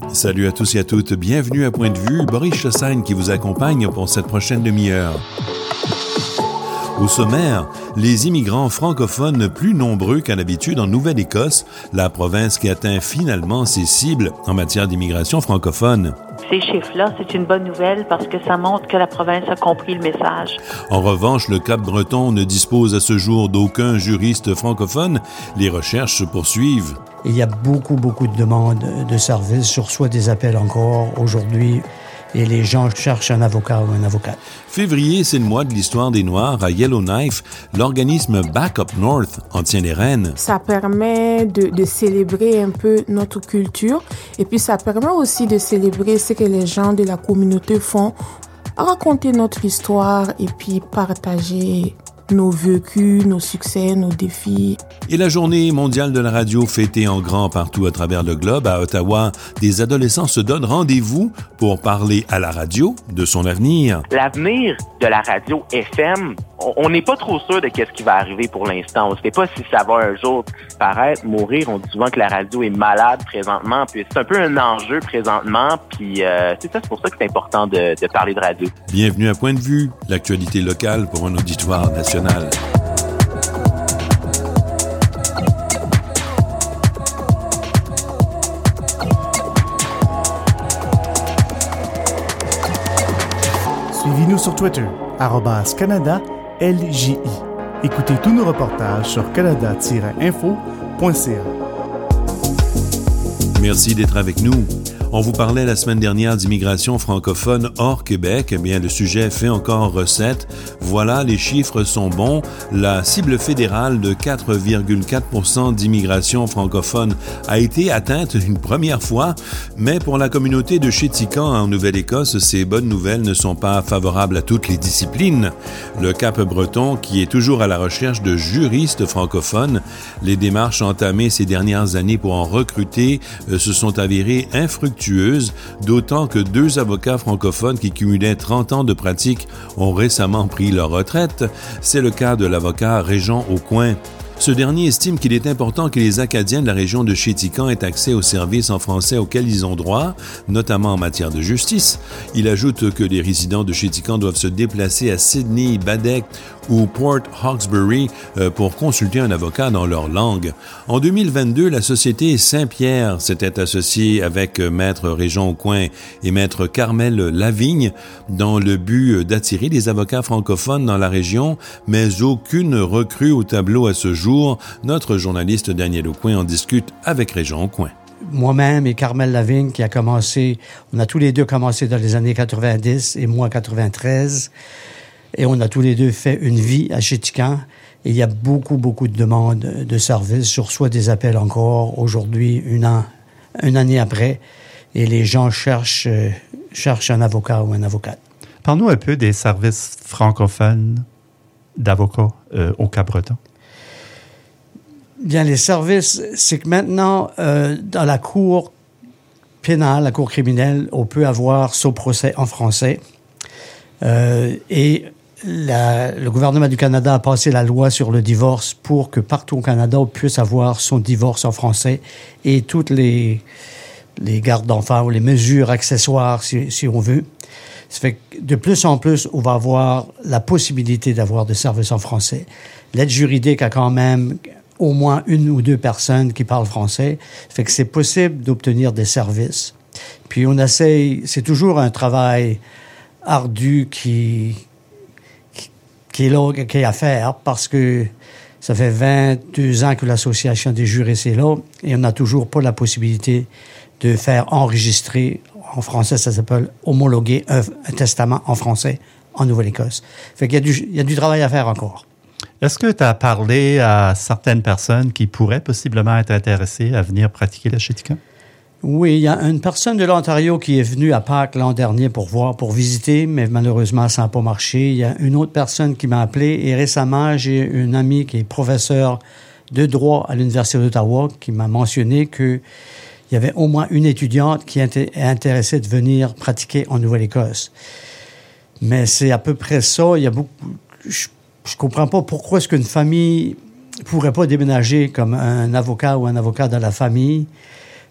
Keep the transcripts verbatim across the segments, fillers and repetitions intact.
Salut à tous et à toutes, bienvenue à Point de vue, Boris Chassagne qui vous accompagne pour cette prochaine demi-heure. Au sommaire, les immigrants francophones plus nombreux qu'à l'habitude en Nouvelle-Écosse, la province qui atteint finalement ses cibles en matière d'immigration francophone. Ces chiffres-là, c'est une bonne nouvelle parce que ça montre que la province a compris le message. En revanche, le Cap-Breton ne dispose à ce jour d'aucun juriste francophone. Les recherches se poursuivent. Il y a beaucoup, beaucoup de demandes de services. Je reçois des appels encore aujourd'hui et les gens cherchent un avocat ou un avocate. Février, c'est le mois de l'histoire des Noirs à Yellowknife. L'organisme Back Up North en tient les rênes. Ça permet de, de célébrer un peu notre culture et puis ça permet aussi de célébrer ce que les gens de la communauté font, raconter notre histoire et puis partager nos vécus, nos succès, nos défis. Et la journée mondiale de la radio fêtée en grand partout à travers le globe, à Ottawa, des adolescents se donnent rendez-vous pour parler à la radio de son avenir. L'avenir de la radio F M, on n'est pas trop sûr de qu'est-ce qui va arriver pour l'instant. On ne sait pas si ça va un jour paraître, mourir. On dit souvent que la radio est malade présentement, puis c'est un peu un enjeu présentement, puis euh, c'est ça, c'est pour ça que c'est important de, de parler de radio. Bienvenue à Point de vue, l'actualité locale pour un auditoire national. Suivez-nous sur Twitter, arobase Canada L J I. Écoutez tous nos reportages sur canada tiret info point c a. Merci d'être avec nous. On vous parlait la semaine dernière d'immigration francophone hors Québec. Eh bien, le sujet fait encore recette. Voilà, les chiffres sont bons. La cible fédérale de quatre virgule quatre pour cent d'immigration francophone a été atteinte une première fois, mais pour la communauté de Chéticamp en Nouvelle-Écosse, ces bonnes nouvelles ne sont pas favorables à toutes les disciplines. Le Cap-Breton, qui est toujours à la recherche de juristes francophones, les démarches entamées ces dernières années pour en recruter euh, se sont avérées infructueuses. D'autant que deux avocats francophones qui cumulaient trente ans de pratique ont récemment pris leur retraite. C'est le cas de l'avocat Régent Aucoin. Ce dernier estime qu'il est important que les Acadiens de la région de Chéticamp aient accès aux services en français auxquels ils ont droit, notamment en matière de justice. Il ajoute que les résidents de Chéticamp doivent se déplacer à Sydney, Baddeck ou Port Hawkesbury pour consulter un avocat dans leur langue. En deux mille vingt-deux, la société Saint-Pierre s'était associée avec Maître Régent Aucoin et Maître Carmel Lavigne dans le but d'attirer des avocats francophones dans la région, mais aucune recrue au tableau à ce jour. Notre journaliste Daniel Aucoin en discute avec Régent Aucoin. Moi-même et Carmel Lavigne qui a commencé, on a tous les deux commencé dans les années quatre-vingt-dix et moi quatre-vingt-treize. Et on a tous les deux fait une vie à Chéticamp. Et il y a beaucoup, beaucoup de demandes de services. Je reçois des appels encore aujourd'hui, une, an, une année après. Et les gens cherchent, euh, cherchent un avocat ou un avocate. Parle-nous un peu des services francophones d'avocats euh, au Cap-Breton. Bien, les services, c'est que maintenant, euh, dans la cour pénale, la cour criminelle, on peut avoir son procès en français. Euh, et la, le gouvernement du Canada a passé la loi sur le divorce pour que partout au Canada, on puisse avoir son divorce en français et toutes les, les gardes d'enfants ou les mesures accessoires, si, si on veut. Ça fait que de plus en plus, on va avoir la possibilité d'avoir des services en français. L'aide juridique a quand même au moins une ou deux personnes qui parlent français. Ça fait que c'est possible d'obtenir des services. Puis on essaye, c'est toujours un travail ardu qui, qui, qui est là, qui est à faire parce que ça fait vingt-deux ans que l'Association des juristes est là et on n'a toujours pas la possibilité de faire enregistrer, en français ça s'appelle homologuer un, un testament en français en Nouvelle-Écosse. Fait qu'il y a du, il y a du travail à faire encore. Est-ce que tu as parlé à certaines personnes qui pourraient possiblement être intéressées à venir pratiquer la Chéticamp? Oui, il y a une personne de l'Ontario qui est venue à Pâques l'an dernier pour voir, pour visiter, mais malheureusement, ça n'a pas marché. Il y a une autre personne qui m'a appelé et récemment, j'ai une amie qui est professeure de droit à l'Université d'Ottawa qui m'a mentionné qu'il y avait au moins une étudiante qui est intéressée de venir pratiquer en Nouvelle-Écosse. Mais c'est à peu près ça. Il y a beaucoup... Je, Je comprends pas pourquoi est-ce qu'une famille pourrait pas déménager comme un avocat ou un avocat dans la famille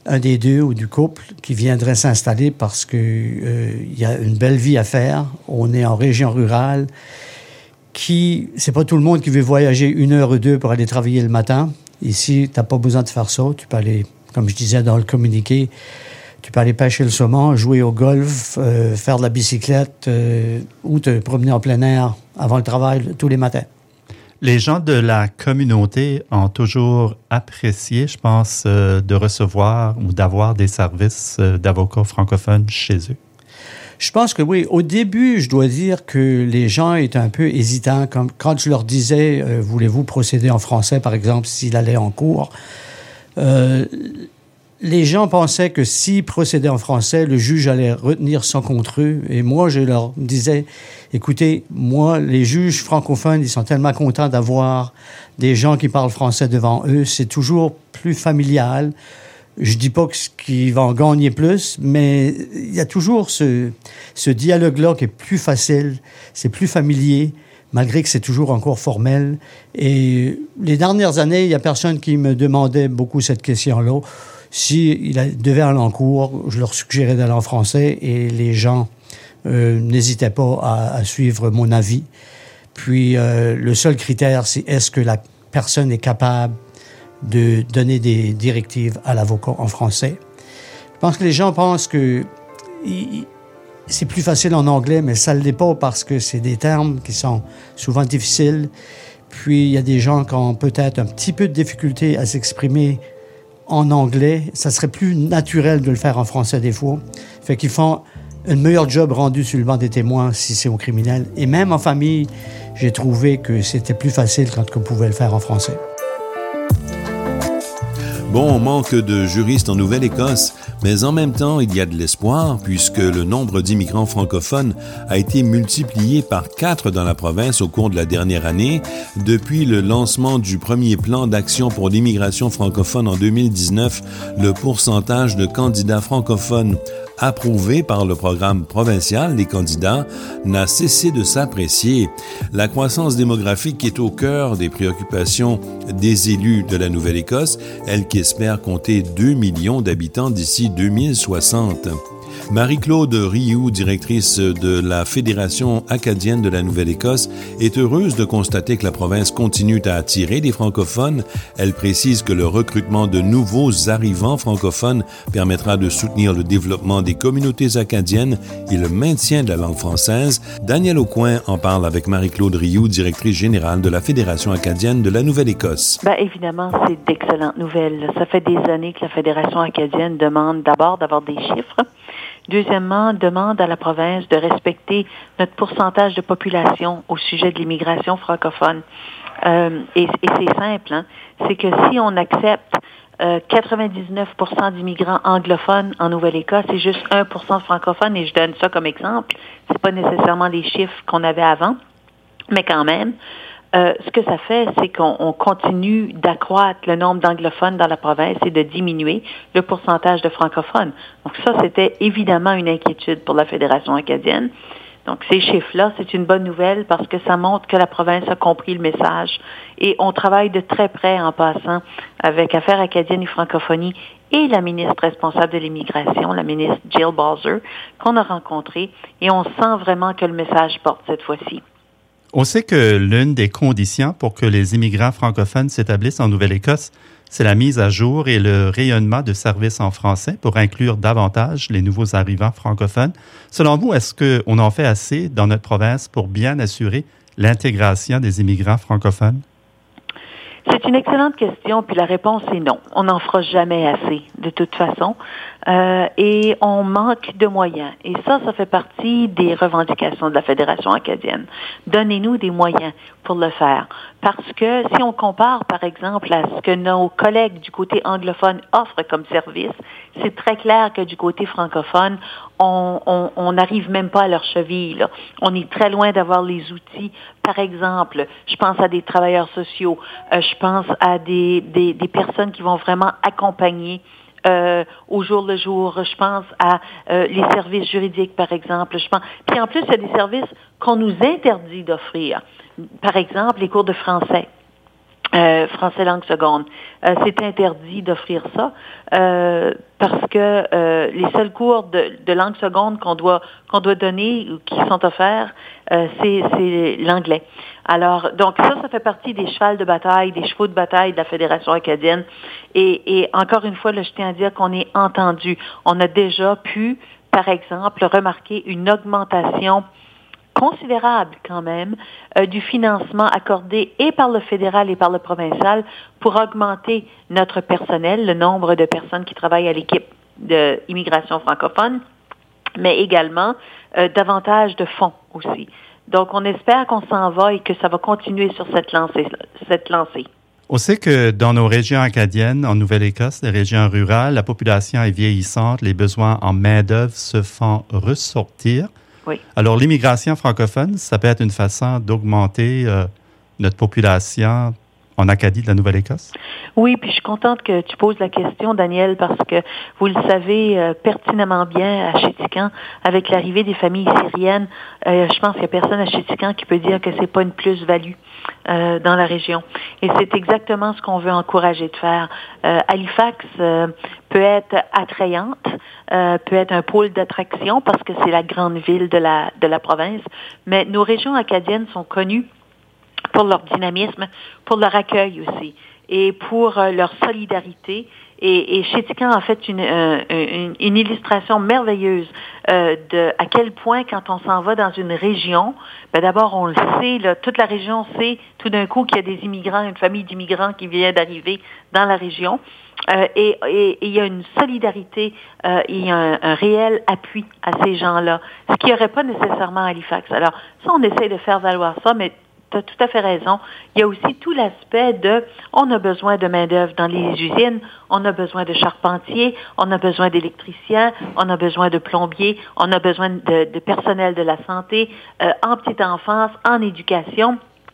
un des deux ou du couple qui viendrait s'installer parce que euh, il y a une belle vie à faire. On est en région rurale. Qui, c'est pas tout le monde qui veut voyager une heure ou deux pour aller travailler le matin. Ici, t'as pas besoin de faire ça. Tu peux aller, comme je disais dans le communiqué, tu peux aller pêcher le saumon, jouer au golf, euh, faire de la bicyclette euh, ou te promener en plein air avant le travail tous les matins. Les gens de la communauté ont toujours apprécié, je pense, euh, de recevoir ou d'avoir des services euh, d'avocats francophones chez eux. Je pense que oui. Au début, je dois dire que les gens étaient un peu hésitants. Comme quand je leur disais, euh, voulez-vous procéder en français, par exemple, s'il allait en cours, euh, les gens pensaient que s'ils procédaient en français, le juge allait retenir son contre eux. Et moi, je leur disais, écoutez, moi, les juges francophones, ils sont tellement contents d'avoir des gens qui parlent français devant eux. C'est toujours plus familial. Je dis pas qu'ils vont en gagner plus, mais il y a toujours ce, ce dialogue-là qui est plus facile, c'est plus familier, malgré que c'est toujours encore formel. Et les dernières années, il y a personne qui me demandait beaucoup cette question-là. S'ils devaient aller en cours, je leur suggérais d'aller en français et les gens euh, n'hésitaient pas à, à suivre mon avis. Puis euh, le seul critère, c'est est-ce que la personne est capable de donner des directives à l'avocat en français. Je pense que les gens pensent que y, c'est plus facile en anglais, mais ça ne l'est pas parce que c'est des termes qui sont souvent difficiles. Puis, il y a des gens qui ont peut-être un petit peu de difficulté à s'exprimer en anglais. Ça serait plus naturel de le faire en français des fois. Fait qu'ils font un meilleur job rendu sur le banc des témoins si c'est au criminel. Et même en famille, j'ai trouvé que c'était plus facile quand on pouvait le faire en français. Bon, on manque de juristes en Nouvelle-Écosse, mais en même temps, il y a de l'espoir puisque le nombre d'immigrants francophones a été multiplié par quatre dans la province au cours de la dernière année. Depuis le lancement du premier plan d'action pour l'immigration francophone en deux mille dix-neuf, le pourcentage de candidats francophones approuvé par le programme provincial des candidats n'a cessé de s'apprécier. La croissance démographique est au cœur des préoccupations des élus de la Nouvelle-Écosse, elle qui espère compter deux millions d'habitants d'ici deux mille soixante. Marie-Claude Rioux, directrice de la Fédération acadienne de la Nouvelle-Écosse, est heureuse de constater que la province continue à attirer des francophones. Elle précise que le recrutement de nouveaux arrivants francophones permettra de soutenir le développement des communautés acadiennes et le maintien de la langue française. Daniel Aucoin en parle avec Marie-Claude Rioux, directrice générale de la Fédération acadienne de la Nouvelle-Écosse. Bien, évidemment, c'est d'excellentes nouvelles. Ça fait des années que la Fédération acadienne demande d'abord d'avoir des chiffres. Deuxièmement, demande à la province de respecter notre pourcentage de population au sujet de l'immigration francophone. Euh, et, et c'est simple, hein? C'est que si on accepte euh, quatre-vingt-dix-neuf pour cent d'immigrants anglophones en Nouvelle-Écosse et juste un pour cent de francophones, et je donne ça comme exemple, c'est pas nécessairement les chiffres qu'on avait avant, mais quand même, Euh, ce que ça fait, c'est qu'on on continue d'accroître le nombre d'anglophones dans la province et de diminuer le pourcentage de francophones. Donc ça, c'était évidemment une inquiétude pour la Fédération acadienne. Donc ces chiffres-là, c'est une bonne nouvelle parce que ça montre que la province a compris le message. Et on travaille de très près en passant avec Affaires acadiennes et francophonie et la ministre responsable de l'immigration, la ministre Jill Balzer, qu'on a rencontrée. Et on sent vraiment que le message porte cette fois-ci. On sait que l'une des conditions pour que les immigrants francophones s'établissent en Nouvelle-Écosse, c'est la mise à jour et le rayonnement de services en français pour inclure davantage les nouveaux arrivants francophones. Selon vous, est-ce qu'on en fait assez dans notre province pour bien assurer l'intégration des immigrants francophones? C'est une excellente question, puis la réponse est non. On n'en fera jamais assez, de toute façon. Euh, et on manque de moyens. Et ça, ça fait partie des revendications de la Fédération acadienne. Donnez-nous des moyens pour le faire. Parce que si on compare, par exemple, à ce que nos collègues du côté anglophone offrent comme service, c'est très clair que du côté francophone, on n'arrive même pas à leur cheville, là. On est très loin d'avoir les outils. Par exemple, je pense à des travailleurs sociaux, euh, je pense à des, des, des personnes qui vont vraiment accompagner Euh, au jour le jour. Je pense à euh, les services juridiques, par exemple. Je pense. Puis en plus, il y a des services qu'on nous interdit d'offrir. Par exemple, les cours de français. Euh, français langue seconde. Euh, c'est interdit d'offrir ça euh, parce que euh, les seuls cours de, de langue seconde qu'on doit qu'on doit donner ou qui sont offerts, euh, c'est, c'est l'anglais. Alors, donc ça, ça fait partie des chevals de bataille, des chevaux de bataille de la Fédération acadienne. Et, et encore une fois, là, je tiens à dire qu'on est entendu. On a déjà pu, par exemple, remarquer une augmentation considérable quand même euh, du financement accordé et par le fédéral et par le provincial pour augmenter notre personnel, le nombre de personnes qui travaillent à l'équipe d'immigration francophone, mais également euh, davantage de fonds aussi. Donc, on espère qu'on s'en va et que ça va continuer sur cette lancée. Cette lancée. On sait que dans nos régions acadiennes, en Nouvelle-Écosse, les régions rurales, la population est vieillissante, les besoins en main-d'œuvre se font ressortir. Oui. Alors, l'immigration francophone, ça peut être une façon d'augmenter euh, notre population en Acadie de la Nouvelle-Écosse? Oui, puis je suis contente que tu poses la question, Daniel, parce que vous le savez euh, pertinemment bien à Chéticamp, avec l'arrivée des familles syriennes, euh, je pense qu'il n'y a personne à Chéticamp qui peut dire que c'est pas une plus-value euh, dans la région. Et c'est exactement ce qu'on veut encourager de faire. Euh, Halifax euh, peut être attrayante, euh, peut être un pôle d'attraction parce que c'est la grande ville de la de la province, mais nos régions acadiennes sont connues pour leur dynamisme, pour leur accueil aussi, et pour euh, leur solidarité. Et, et Chéticamp a fait une, euh, une, une illustration merveilleuse euh, de à quel point, quand on s'en va dans une région, ben d'abord, on le sait, là, toute la région sait tout d'un coup qu'il y a des immigrants, une famille d'immigrants qui vient d'arriver dans la région. Euh, et, et, et il y a une solidarité, euh, il y a un, un réel appui à ces gens-là, ce qu'il n'y aurait pas nécessairement à Halifax. Alors, ça, on essaie de faire valoir ça, mais tu as tout à fait raison. Il y a aussi tout l'aspect de, on a besoin de main-d'œuvre dans les usines, on a besoin de charpentiers, on a besoin d'électriciens, on a besoin de plombiers, on a besoin de, de personnel de la santé, euh, en petite enfance, en éducation.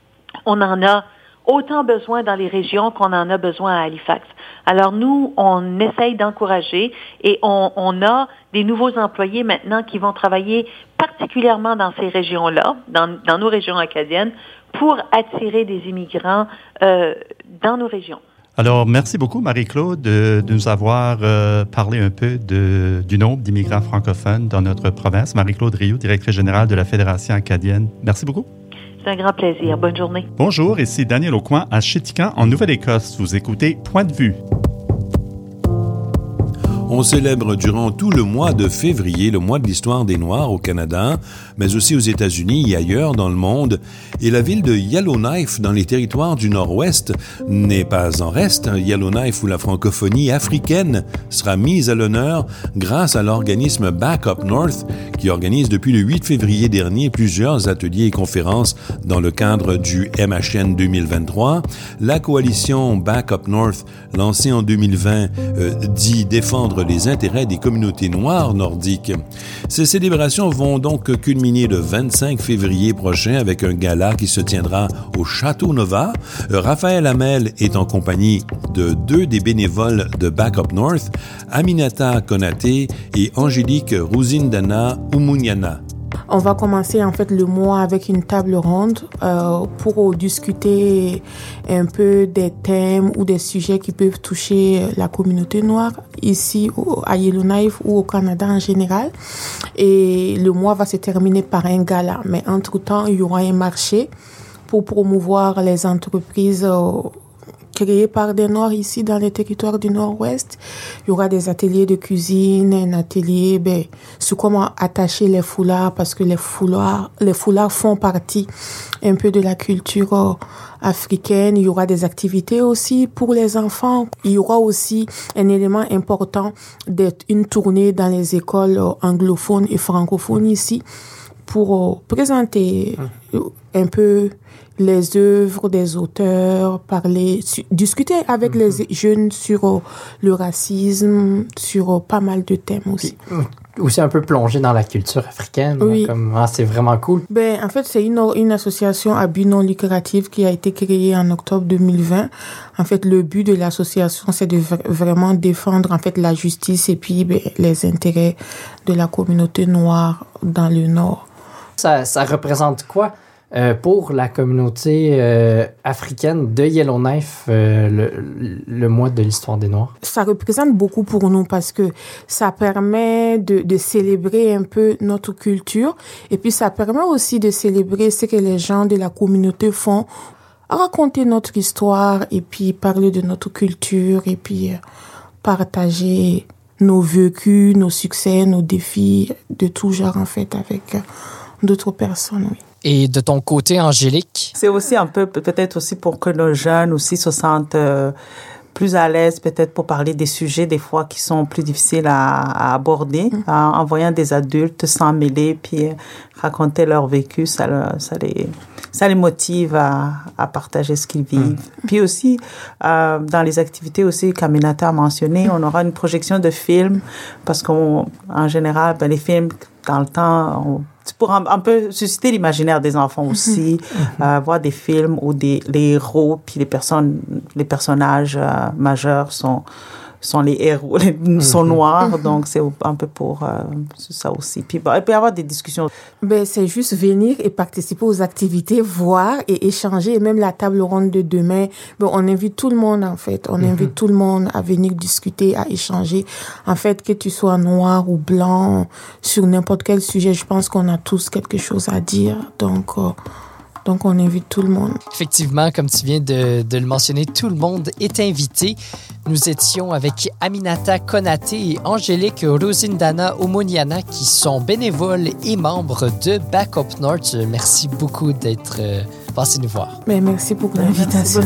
On en a autant besoin dans les régions qu'on en a besoin à Halifax. Alors nous, on essaye d'encourager et on, on a des nouveaux employés maintenant qui vont travailler particulièrement dans ces régions-là, dans, dans nos régions acadiennes, pour attirer des immigrants euh, dans nos régions. Alors, merci beaucoup, Marie-Claude, de, de nous avoir euh, parlé un peu de, du nombre d'immigrants francophones dans notre province. Marie-Claude Rioux, directrice générale de la Fédération acadienne. Merci beaucoup. C'est un grand plaisir. Bonne journée. Bonjour, ici Daniel Aucoin à Chéticamp, en Nouvelle-Écosse. Vous écoutez Point de vue. On célèbre durant tout le mois de février le mois de l'histoire des Noirs au Canada, mais aussi aux États-Unis et ailleurs dans le monde. Et la ville de Yellowknife, dans les territoires du Nord-Ouest, n'est pas en reste. Yellowknife, où la francophonie africaine sera mise à l'honneur grâce à l'organisme Back Up North, qui organise depuis le huit février dernier plusieurs ateliers et conférences dans le cadre du M H N deux mille vingt-trois. La coalition Back Up North, lancée en deux mille vingt, euh, dit défendre les intérêts des communautés noires nordiques. Ces célébrations vont donc culminer le vingt-cinq février prochain avec un gala qui se tiendra au Château Nova. Raphaël Hamel est en compagnie de deux des bénévoles de Back Up North, Aminata Konaté et Angélique Rouzindana Umunyana. On va commencer en fait le mois avec une table ronde euh, pour discuter un peu des thèmes ou des sujets qui peuvent toucher la communauté noire ici à Yellowknife ou au Canada en général. Et le mois va se terminer par un gala. Mais entre-temps, il y aura un marché pour promouvoir les entreprises euh, créé par des Noirs ici dans les territoires du Nord-Ouest. Il y aura des ateliers de cuisine, un atelier ben, sur comment attacher les foulards parce que les foulards, les foulards font partie un peu de la culture euh, africaine. Il y aura des activités aussi pour les enfants. Il y aura aussi un élément important d'être une tournée dans les écoles euh, anglophones et francophones ici pour euh, présenter euh, un peu les œuvres des auteurs, parler, su, discuter avec mm-hmm. les jeunes sur euh, le racisme, sur euh, pas mal de thèmes aussi. Puis, aussi un peu plonger dans la culture africaine. Oui. Comme, ah, c'est vraiment cool. Ben, en fait, c'est une, une association à but non lucratif qui a été créée en octobre deux mille vingt. En fait, le but de l'association, c'est de v- vraiment défendre en fait la justice et puis ben, les intérêts de la communauté noire dans le Nord. Ça, ça représente quoi? Euh, pour la communauté euh, africaine de Yellowknife, euh, le, le mois de l'histoire des Noirs? Ça représente beaucoup pour nous parce que ça permet de, de célébrer un peu notre culture et puis ça permet aussi de célébrer ce que les gens de la communauté font, raconter notre histoire et puis parler de notre culture et puis euh, partager nos vécus, nos succès, nos défis de tout genre en fait avec euh, d'autres personnes, oui. Et de ton côté, Angélique? C'est aussi un peu, peut-être aussi pour que nos jeunes aussi se sentent euh, plus à l'aise, peut-être pour parler des sujets des fois qui sont plus difficiles à, à aborder, mmh. en, en voyant des adultes s'en mêler, puis raconter leur vécu, ça, ça, les, ça les motive à, à partager ce qu'ils vivent. Mmh. Puis aussi, euh, dans les activités aussi qu'Aminata a mentionné, on aura une projection de films, parce qu'en général, ben, les films, dans le temps, on, c'est pour un, un peu susciter l'imaginaire des enfants aussi, mm-hmm. euh, voir des films où des, les héros puis les personnes, les personnages euh, majeurs sont sont les héros, les, mm-hmm. sont noirs, mm-hmm. donc c'est un peu pour euh, ça aussi. Puis bah, il peut y avoir des discussions. Ben c'est juste venir et participer aux activités, voir et échanger, et même la table ronde de demain. Ben on invite tout le monde en fait, on mm-hmm. invite tout le monde à venir discuter, à échanger. En fait, que tu sois noir ou blanc sur n'importe quel sujet, je pense qu'on a tous quelque chose à dire, donc. Euh, Donc, on invite tout le monde. Effectivement, comme tu viens de, de le mentionner, tout le monde est invité. Nous étions avec Aminata Konaté et Angélique Rosindana Omoniana qui sont bénévoles et membres de Back Up North. Merci beaucoup d'être euh, passés nous voir. Mais merci pour l'invitation.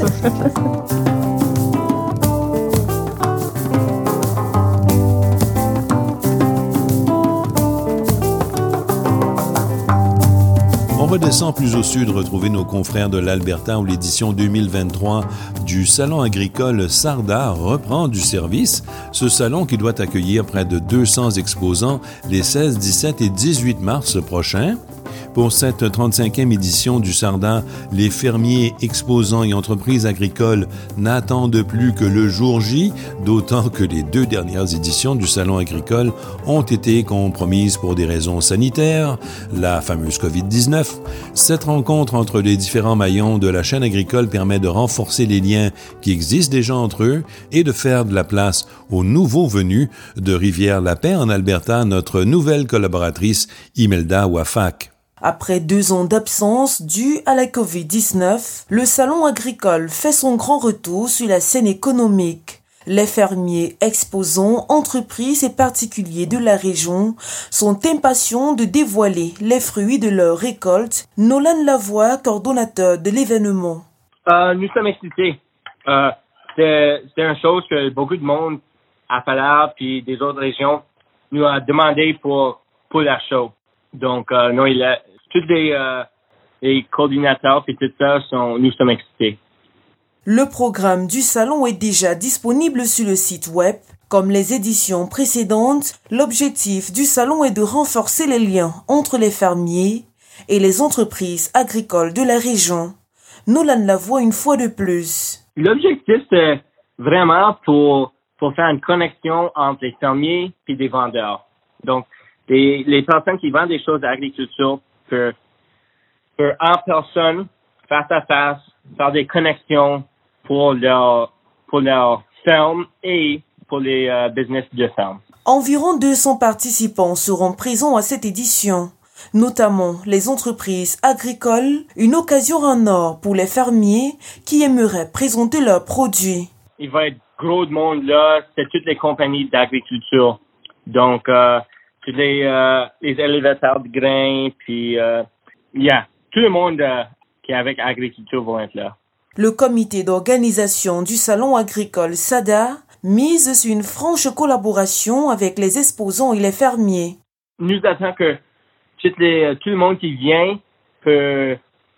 On redescend plus au sud retrouver nos confrères de l'Alberta où l'édition deux mille vingt-trois du Salon agricole Sarda reprend du service. Ce salon qui doit accueillir près de deux cents exposants les seize, dix-sept et dix-huit mars prochains. Pour cette trente-cinquième édition du Sarda, les fermiers, exposants et entreprises agricoles n'attendent plus que le jour J, d'autant que les deux dernières éditions du Salon agricole ont été compromises pour des raisons sanitaires, la fameuse covid dix-neuf. Cette rencontre entre les différents maillons de la chaîne agricole permet de renforcer les liens qui existent déjà entre eux et de faire de la place aux nouveaux venus de Rivière-la-Paix en Alberta, notre nouvelle collaboratrice Imelda Wafak. Après deux ans d'absence due à la covid dix-neuf, le salon agricole fait son grand retour sur la scène économique. Les fermiers, exposants, entreprises et particuliers de la région sont impatients de dévoiler les fruits de leur récolte. Nolan Lavoie, coordonnateur de l'événement. Euh, nous sommes excités. Euh, c'est, c'est une chose que beaucoup de monde à Palabre puis des autres régions nous a demandé pour, pour la show. Donc, euh, non, il a, tous les, euh, les coordinateurs et tout ça, sont, nous sommes excités. Le programme du salon est déjà disponible sur le site web. Comme les éditions précédentes, l'objectif du salon est de renforcer les liens entre les fermiers et les entreprises agricoles de la région. Nolan Lavoie une fois de plus. L'objectif, c'est vraiment pour, pour faire une connexion entre les fermiers et les vendeurs. Donc, les, les personnes qui vendent des choses d'agriculture peuvent, peuvent en personne, face à face, faire des connexions pour leur, pour leur ferme et pour les euh, business de ferme. Environ deux cents participants seront présents à cette édition, notamment les entreprises agricoles, une occasion en or pour les fermiers qui aimeraient présenter leurs produits. Il va y être gros de monde là, c'est toutes les compagnies d'agriculture. Donc, euh, tous les, euh, les élévateurs de grains, puis, euh, yeah, tout le monde euh, qui est avec agriculture va être là. Le comité d'organisation du salon agricole SADA mise sur une franche collaboration avec les exposants et les fermiers. Nous attendons que tout, les, tout le monde qui vient peut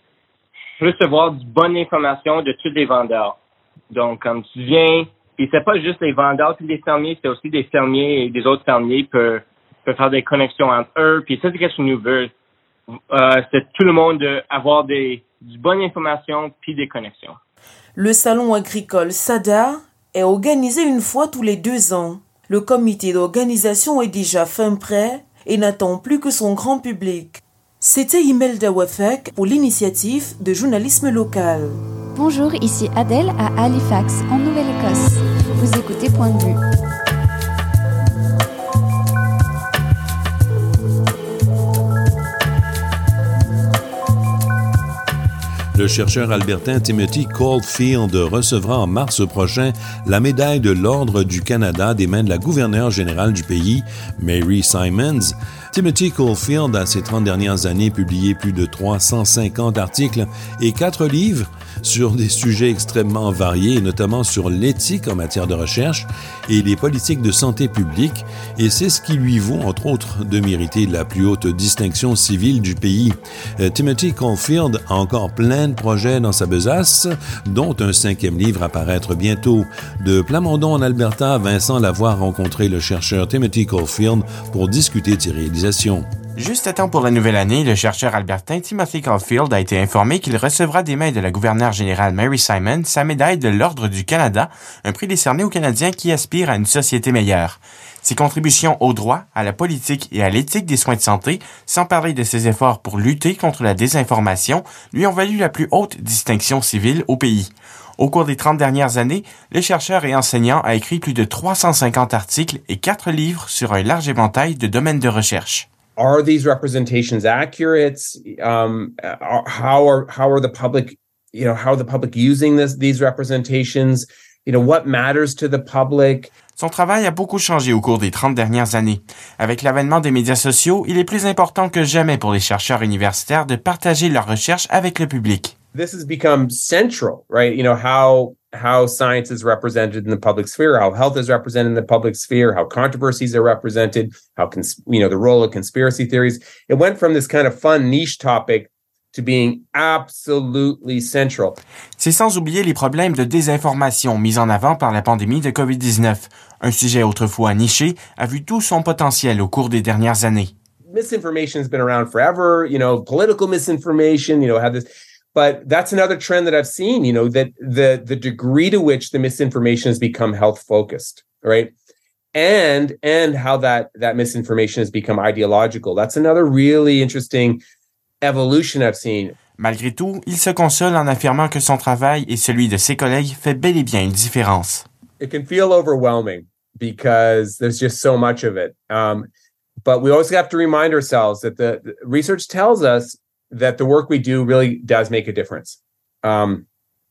recevoir de bonnes informations de tous les vendeurs. Donc, quand tu viens, puis c'est pas juste les vendeurs, tous les fermiers, c'est aussi des fermiers et des autres fermiers peuvent, peuvent faire des connexions entre eux. Puis ça, c'est ce que nous veut. Euh, c'est tout le monde avoir des, de bonnes informations puis des connexions. Le salon agricole SADA est organisé une fois tous les deux ans. Le comité d'organisation est déjà fin prêt et n'attend plus que son grand public. C'était Imelda Wafek pour l'initiative de journalisme local. Bonjour, ici Adèle à Halifax, en Nouvelle-Écosse. Vous écoutez Point de vue. Le chercheur albertain Timothy Caulfield recevra en mars prochain la médaille de l'Ordre du Canada des mains de la gouverneure générale du pays, Mary Simons. Timothy Caulfield a ces trente dernières années publié plus de trois cent cinquante articles et quatre livres sur des sujets extrêmement variés, notamment sur l'éthique en matière de recherche et les politiques de santé publique, et c'est ce qui lui vaut, entre autres, de mériter la plus haute distinction civile du pays. Euh, Timothy Caulfield a encore plein de projets dans sa besace, dont un cinquième livre à paraître bientôt. De Plamondon en Alberta, Vincent Lavoie a rencontré le chercheur Timothy Caulfield pour discuter de ses réalisations. Juste à temps pour la nouvelle année, le chercheur albertain Timothy Caulfield a été informé qu'il recevra des mains de la gouverneure générale Mary Simons sa médaille de l'Ordre du Canada, un prix décerné aux Canadiens qui aspirent à une société meilleure. Ses contributions au droit, à la politique et à l'éthique des soins de santé, sans parler de ses efforts pour lutter contre la désinformation, lui ont valu la plus haute distinction civile au pays. Au cours des trente dernières années, le chercheur et enseignant a écrit plus de trois cent cinquante articles et quatre livres sur un large éventail de domaines de recherche. Are these representations accurate? Um, are, how are how are the public, you know, how are the public using this these representations? You know, what matters to the public? Son travail a beaucoup changé au cours des trente dernières années. Avec l'avènement des médias sociaux, il est plus important que jamais pour les chercheurs universitaires de partager leurs recherches avec le public. This has become central, right? You know, how how science is represented in the public sphere, how health is represented in the public sphere, how controversies are represented, how, cons- you know, the role of conspiracy theories. It went from this kind of fun niche topic to being absolutely central. C'est sans oublier les problèmes de désinformation mis en avant par la pandémie de covid dix-neuf. Un sujet autrefois niché a vu tout son potentiel au cours des dernières années. Misinformation has been around forever, you know, political misinformation, you know, had this... But that's another trend that I've seen, you know, that the the degree to which the misinformation has become health focused, right? And and how that that misinformation has become ideological. That's another really interesting evolution I've seen. Malgré tout, il se console en affirmant que son travail et celui de ses collègues fait bel et bien une différence. It can feel overwhelming because there's just so much of it. Um, but we always have to remind ourselves that the, the research tells us that the work we do really does make a difference. Um,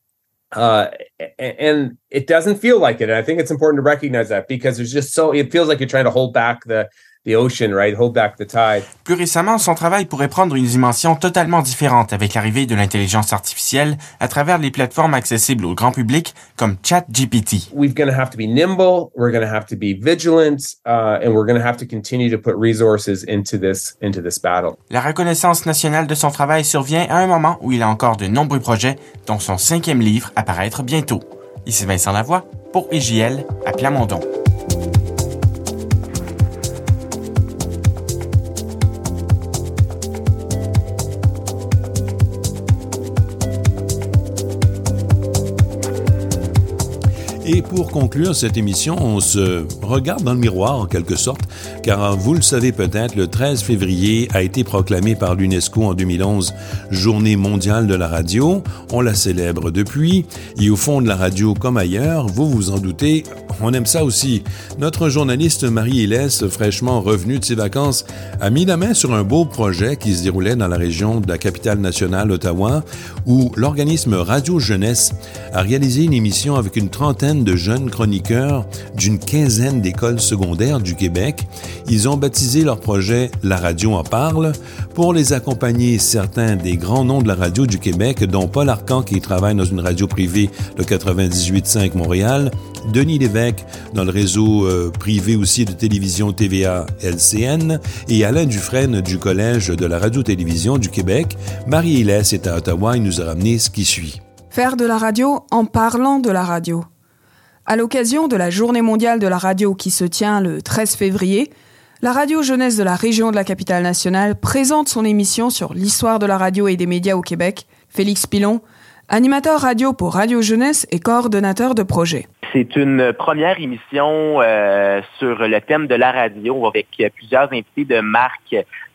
uh, and it doesn't feel like it. And I think it's important to recognize that because there's just so, it feels like you're trying to hold back the, the ocean, right? Hold back the tide. Plus récemment, son travail pourrait prendre une dimension totalement différente avec l'arrivée de l'intelligence artificielle à travers les plateformes accessibles au grand public comme ChatGPT. We're going to have to be nimble. We're going to have to be vigilant, uh, and we're going to have to continue to put resources into this into this battle. La reconnaissance nationale de son travail survient à un moment où il a encore de nombreux projets, dont son cinquième livre à paraître bientôt. Ici Vincent Lavoie pour I J L à Plamondon. Et pour conclure cette émission, on se regarde dans le miroir en quelque sorte, car vous le savez peut-être, le treize février a été proclamé par l'UNESCO en deux mille onze Journée mondiale de la radio. On la célèbre depuis, et au fond de la radio comme ailleurs, vous vous en doutez, on aime ça aussi. Notre journaliste Marie-Hélès, fraîchement revenue de ses vacances, a mis la main sur un beau projet qui se déroulait dans la région de la capitale nationale, Ottawa, où l'organisme Radio Jeunesse a réalisé une émission avec une trentaine de jeunes chroniqueurs d'une quinzaine d'écoles secondaires du Québec. Ils ont baptisé leur projet « La radio en parle » pour les accompagner certains des grands noms de la radio du Québec, dont Paul Arcan qui travaille dans une radio privée, le quatre-vingt-dix-huit cinq Montréal, Denis Lévesque dans le réseau euh, privé aussi de télévision T V A L C N et Alain Dufresne du Collège de la radio-télévision du Québec. Marie-Hélès est à Ottawa et nous a ramené ce qui suit. Faire de la radio en parlant de la radio. À l'occasion de la Journée mondiale de la radio qui se tient le treize février, la radio jeunesse de la région de la capitale nationale présente son émission sur l'histoire de la radio et des médias au Québec. Félix Pilon, animateur radio pour Radio Jeunesse et coordonnateur de projet. C'est une première émission euh, sur le thème de la radio avec plusieurs invités de marques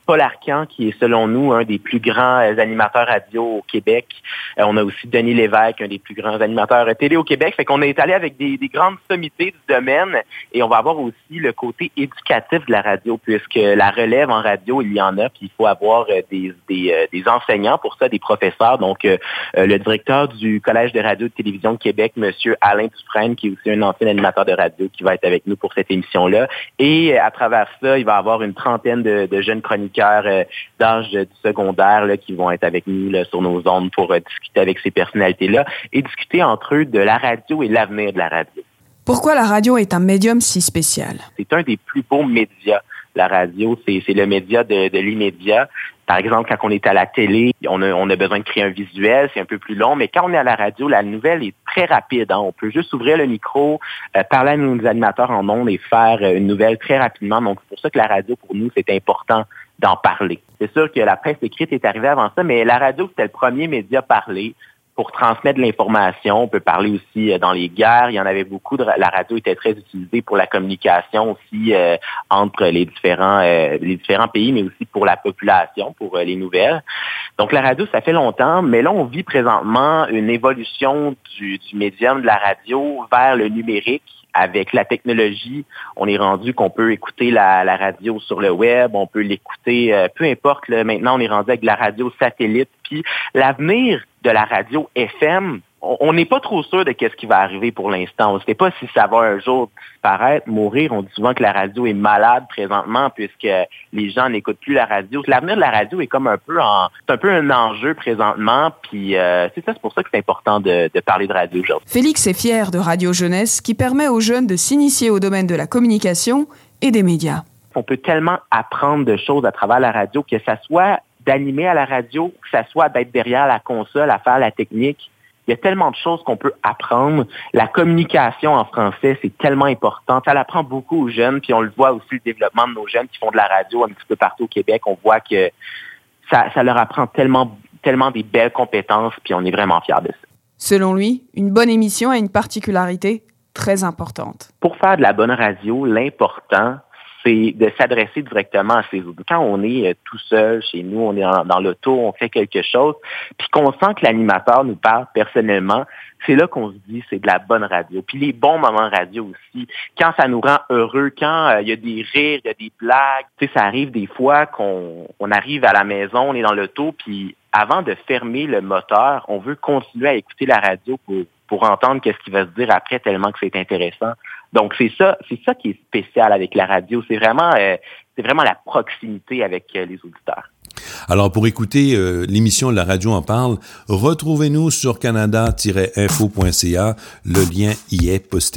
Paul Arcand, qui est selon nous un des plus grands euh, animateurs radio au Québec. Euh, on a aussi Denis Lévesque, un des plus grands animateurs euh, télé au Québec. Fait qu'on est allé avec des, des grandes sommités du domaine et on va avoir aussi le côté éducatif de la radio, puisque la relève en radio, il y en a, puis il faut avoir euh, des, des, euh, des enseignants pour ça, des professeurs. Donc, euh, euh, le directeur du Collège de radio et de télévision de Québec, M. Alain Dufresne, qui est aussi un ancien animateur de radio, qui va être avec nous pour cette émission-là. Et à travers ça, il va y avoir une trentaine de, de jeunes chroniqueurs Euh, d'âge du secondaire là, qui vont être avec nous là, sur nos ondes pour euh, discuter avec ces personnalités-là et discuter entre eux de la radio et l'avenir de la radio. Pourquoi la radio est un médium si spécial? C'est un des plus beaux médias. La radio, c'est, c'est le média de, de l'immédiat. Par exemple, quand on est à la télé, on a, on a besoin de créer un visuel, c'est un peu plus long, mais quand on est à la radio, la nouvelle est très rapide. Hein. On peut juste ouvrir le micro, euh, parler à nos animateurs en ondes et faire euh, une nouvelle très rapidement. Donc, c'est pour ça que la radio, pour nous, c'est important d'en parler. C'est sûr que la presse écrite est arrivée avant ça, mais la radio, c'était le premier média parlé pour transmettre de l'information. On peut parler aussi dans les guerres. Il y en avait beaucoup. De, la radio était très utilisée pour la communication aussi euh, entre les différents euh, les différents pays, mais aussi pour la population, pour euh, les nouvelles. Donc, la radio, ça fait longtemps, mais là, on vit présentement une évolution du, du médium de la radio vers le numérique. Avec la technologie, on est rendu qu'on peut écouter la, la radio sur le web, on peut l'écouter, euh, peu importe. Là, maintenant, on est rendu avec la radio satellite. Puis l'avenir de la radio F M, on n'est pas trop sûr de qu'est-ce qui va arriver pour l'instant. On ne sait pas si ça va un jour disparaître, mourir. On dit souvent que la radio est malade présentement puisque les gens n'écoutent plus la radio. L'avenir de la radio est comme un peu en, c'est un peu un enjeu présentement. Puis euh, c'est ça, c'est pour ça que c'est important de, de parler de radio aujourd'hui. Félix est fier de Radio Jeunesse qui permet aux jeunes de s'initier au domaine de la communication et des médias. On peut tellement apprendre de choses à travers la radio, que ça soit d'animer à la radio, que ça soit d'être derrière la console à faire la technique. Il y a tellement de choses qu'on peut apprendre. La communication en français, c'est tellement important. Ça l'apprend beaucoup aux jeunes, puis on le voit aussi, le développement de nos jeunes qui font de la radio un petit peu partout au Québec. On voit que ça, ça leur apprend tellement, tellement des belles compétences, puis on est vraiment fiers de ça. Selon lui, une bonne émission a une particularité très importante. Pour faire de la bonne radio, l'important, c'est de s'adresser directement à ses auditeurs. Quand on est euh, tout seul chez nous, on est dans, dans l'auto, on fait quelque chose, puis qu'on sent que l'animateur nous parle personnellement, c'est là qu'on se dit c'est de la bonne radio. Puis les bons moments radio aussi, quand ça nous rend heureux, quand il euh, y a des rires, il y a des blagues, tu sais, ça arrive des fois qu'on on arrive à la maison, on est dans l'auto, puis avant de fermer le moteur, on veut continuer à écouter la radio pour pour entendre qu'est-ce qui va se dire après, tellement que c'est intéressant. Donc, c'est ça, c'est ça qui est spécial avec la radio. C'est vraiment, euh, c'est vraiment la proximité avec euh, les auditeurs. Alors, pour écouter euh, l'émission La Radio en parle, retrouvez-nous sur canada tiret info point c a. Le lien y est posté.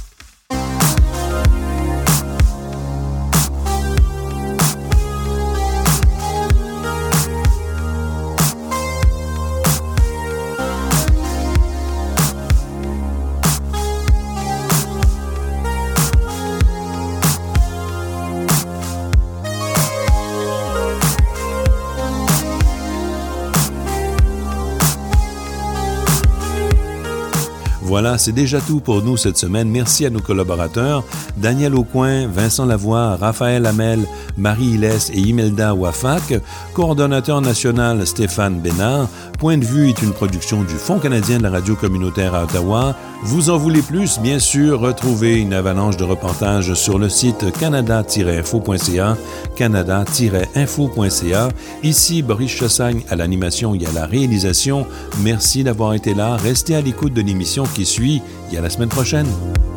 Voilà, c'est déjà tout pour nous cette semaine. Merci à nos collaborateurs, Daniel Aucoin, Vincent Lavoie, Raphaël Hamel, Marie Hilès et Imelda Wafak, coordonnateur national Stéphane Bénard. Point de vue est une production du Fonds canadien de la radio communautaire à Ottawa. Vous en voulez plus? Bien sûr, retrouvez une avalanche de reportages sur le site canada tiret info point c a, canada tiret info point c a. Ici, Boris Chassagne à l'animation et à la réalisation. Merci d'avoir été là. Restez à l'écoute de l'émission qui suit. Et à la semaine prochaine.